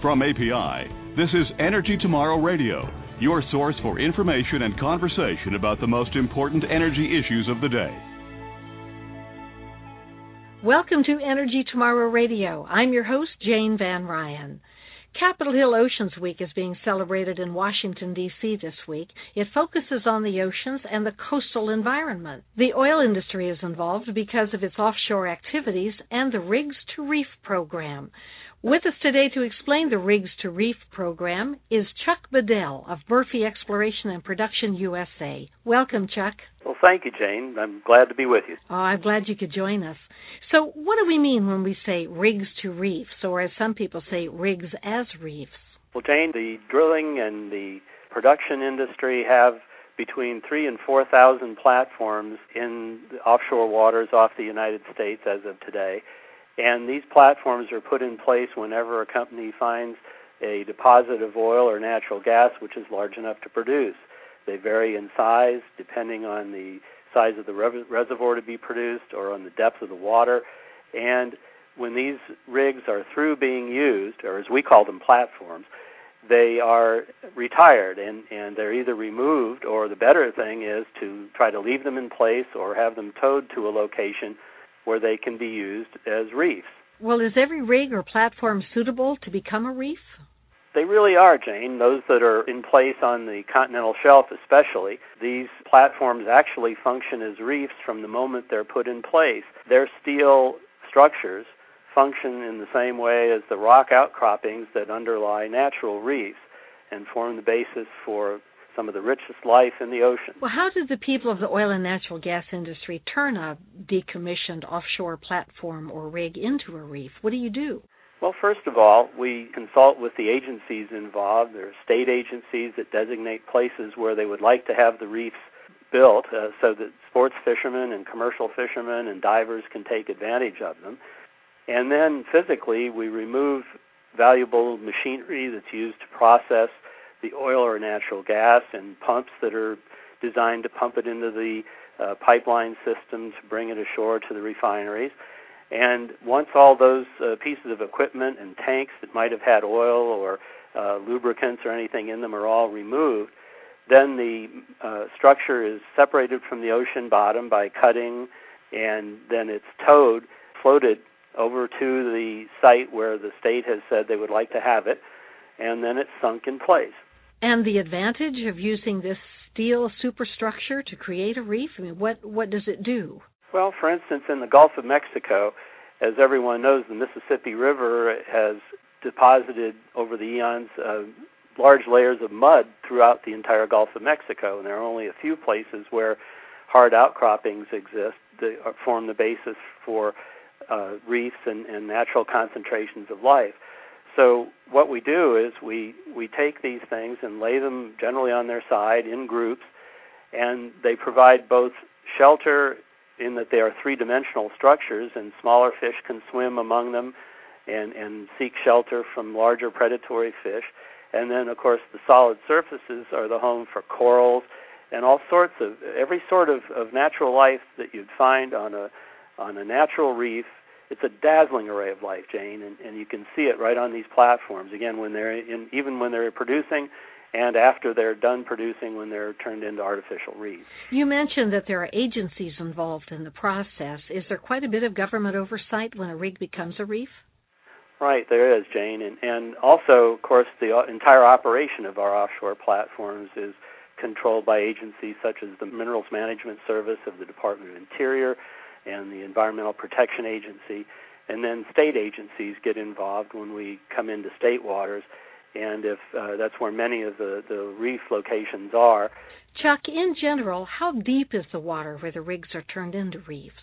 From API, this is Energy Tomorrow Radio, your source for information and conversation about the most important energy issues of the day. Welcome to Energy Tomorrow Radio. I'm your host, Jane Van Ryan. Capitol Hill Oceans Week is being celebrated in Washington, D.C. this week. It focuses on the oceans and the coastal environment. The oil industry is involved because of its offshore activities and the Rigs to Reef program. With us today to explain the Rigs to Reef program is Chuck Bedell of Murphy Exploration and Production USA. Welcome, Chuck. Well, thank you, Jane. I'm glad to be with you. Oh, I'm glad you could join us. So what do we mean when we say rigs to reefs, or as some people say, rigs as reefs? Well, Jane, the drilling and the production industry have between 3,000 and 4,000 platforms in the offshore waters off the United States as of today. And these platforms are put in place whenever a company finds a deposit of oil or natural gas which is large enough to produce. They vary in size depending on the size of the reservoir to be produced or on the depth of the water. And when these rigs are through being used, or as we call them, platforms, they are retired and they're either removed, or the better thing is to try to leave them in place or have them towed to a location where they can be used as reefs. Well, is every rig or platform suitable to become a reef? They really are, Jane. Those that are in place on the continental shelf especially, these platforms actually function as reefs from the moment they're put in place. Their steel structures function in the same way as the rock outcroppings that underlie natural reefs and form the basis for some of the richest life in the ocean. Well, how did the people of the oil and natural gas industry turn a decommissioned offshore platform or rig into a reef? What do you do? Well, first of all, we consult with the agencies involved. There are state agencies that designate places where they would like to have the reefs built so that sports fishermen and commercial fishermen and divers can take advantage of them. And then physically, we remove valuable machinery that's used to process the oil or natural gas and pumps that are designed to pump it into the pipeline system to bring it ashore to the refineries. And once all those pieces of equipment and tanks that might have had oil or lubricants or anything in them are all removed, then the structure is separated from the ocean bottom by cutting, and then it's towed, floated over to the site where the state has said they would like to have it, and then it's sunk in place. And the advantage of using this steel superstructure to create a reef, I mean, what does it do? Well, for instance, in the Gulf of Mexico, as everyone knows, the Mississippi River has deposited over the eons large layers of mud throughout the entire Gulf of Mexico, and there are only a few places where hard outcroppings exist that form the basis for reefs and natural concentrations of life. So what we do is we take these things and lay them generally on their side in groups, and they provide both shelter in that they are three-dimensional structures, and smaller fish can swim among them and seek shelter from larger predatory fish. And then, of course, the solid surfaces are the home for corals and all sorts of, every sort of natural life that you'd find on a natural reef. It's a dazzling array of life, Jane, and you can see it right on these platforms, again, when they're even when they're producing and after they're done producing when they're turned into artificial reefs. You mentioned that there are agencies involved in the process. Is there quite a bit of government oversight when a rig becomes a reef? Right, there is, Jane. And also, of course, the entire operation of our offshore platforms is controlled by agencies such as the Minerals Management Service of the Department of Interior and the Environmental Protection Agency. And then state agencies get involved when we come into state waters. And if that's where many of the reef locations are. Chuck, in general, how deep is the water where the rigs are turned into reefs?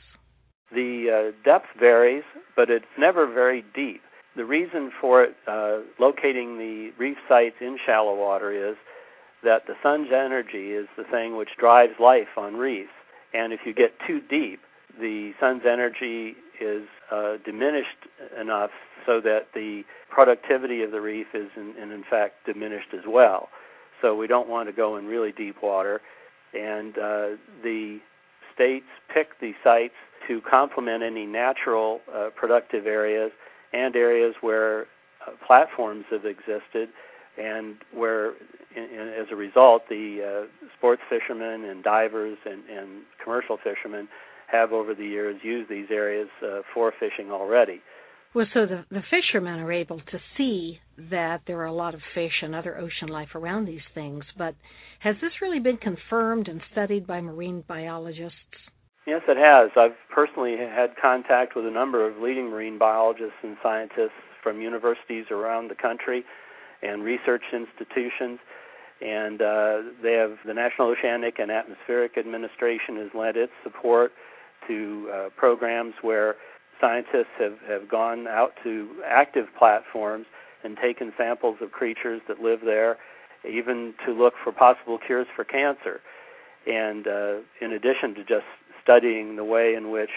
The depth varies, but it's never very deep. The reason for it, locating the reef sites in shallow water, is that the sun's energy is the thing which drives life on reefs. And if you get too deep, the sun's energy is diminished enough so that the productivity of the reef is in fact diminished as well. So we don't want to go in really deep water. And the states pick the sites to complement any natural productive areas and areas where platforms have existed, and where, as a result, the sports fishermen and divers and commercial fishermen have over the years used these areas for fishing already. Well, so the fishermen are able to see that there are a lot of fish and other ocean life around these things, but has this really been confirmed and studied by marine biologists? Yes, it has. I've personally had contact with a number of leading marine biologists and scientists from universities around the country and research institutions, and they have the National Oceanic and Atmospheric Administration has lent its support to programs where scientists have gone out to active platforms and taken samples of creatures that live there, even to look for possible cures for cancer. And in addition to just studying the way in which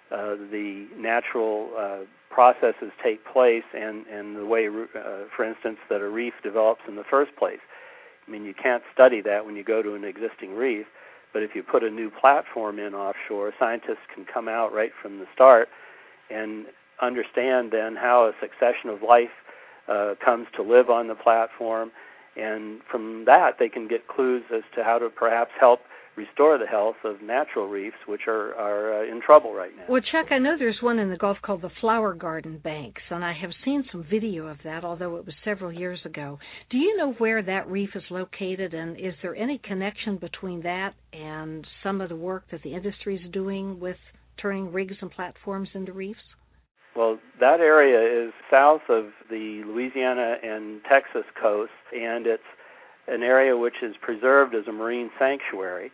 the natural processes take place and the way, for instance, that a reef develops in the first place. I mean, you can't study that when you go to an existing reef, but if you put a new platform in offshore, scientists can come out right from the start and understand then how a succession of life comes to live on the platform, and from that they can get clues as to how to perhaps help restore the health of natural reefs, which are in trouble right now. Well, Chuck, I know there's one in the Gulf called the Flower Garden Banks, and I have seen some video of that, although it was several years ago. Do you know where that reef is located, and is there any connection between that and some of the work that the industry is doing with turning rigs and platforms into reefs? Well, that area is south of the Louisiana and Texas coast, and it's an area which is preserved as a marine sanctuary.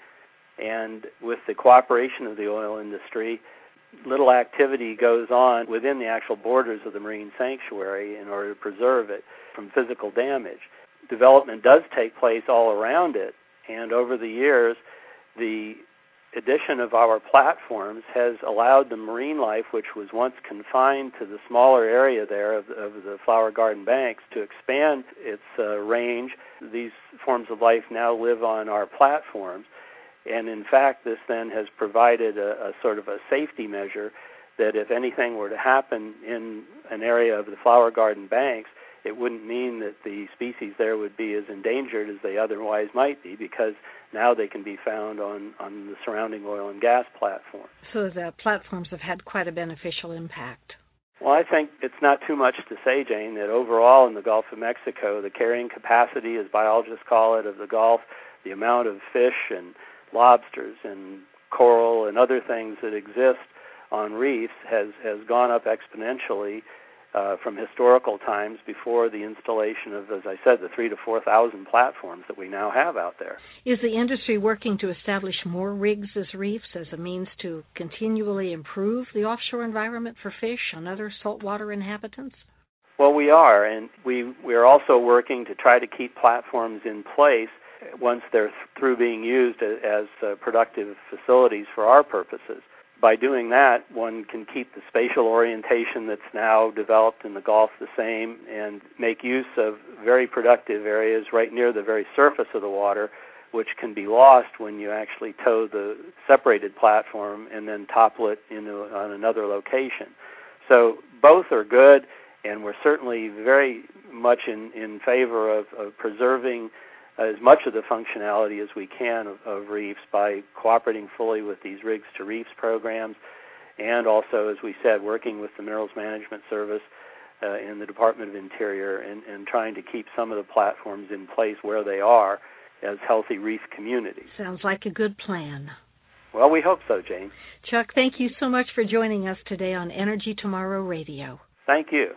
And with the cooperation of the oil industry, little activity goes on within the actual borders of the marine sanctuary in order to preserve it from physical damage. Development does take place all around it, and over the years, the addition of our platforms has allowed the marine life, which was once confined to the smaller area there of the Flower Garden Banks, to expand its range. These forms of life now live on our platforms, and in fact this then has provided a sort of a safety measure that if anything were to happen in an area of the Flower Garden Banks, it wouldn't mean that the species there would be as endangered as they otherwise might be, because now they can be found on the surrounding oil and gas platforms. So the platforms have had quite a beneficial impact. Well, I think it's not too much to say, Jane, that overall in the Gulf of Mexico, the carrying capacity, as biologists call it, of the Gulf, the amount of fish and lobsters and coral and other things that exist on reefs has gone up exponentially from historical times before the installation of, as I said, the 3,000 to 4,000 platforms that we now have out there. Is the industry working to establish more rigs as reefs as a means to continually improve the offshore environment for fish and other saltwater inhabitants? Well, we are, and we are also working to try to keep platforms in place once they're through being used as productive facilities for our purposes. By doing that, one can keep the spatial orientation that's now developed in the Gulf the same and make use of very productive areas right near the very surface of the water, which can be lost when you actually tow the separated platform and then topple it on another location. So both are good, and we're certainly very much in favor of preserving as much of the functionality as we can of reefs by cooperating fully with these Rigs to Reefs programs, and also, as we said, working with the Minerals Management Service and the Department of Interior and trying to keep some of the platforms in place where they are as healthy reef communities. Sounds like a good plan. Well, we hope so, Jane. Chuck, thank you so much for joining us today on Energy Tomorrow Radio. Thank you.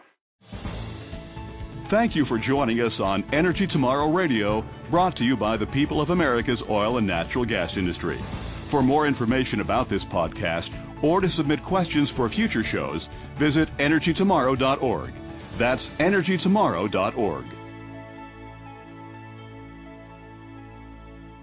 Thank you for joining us on Energy Tomorrow Radio, brought to you by the people of America's oil and natural gas industry. For more information about this podcast or to submit questions for future shows, visit energytomorrow.org. That's energytomorrow.org.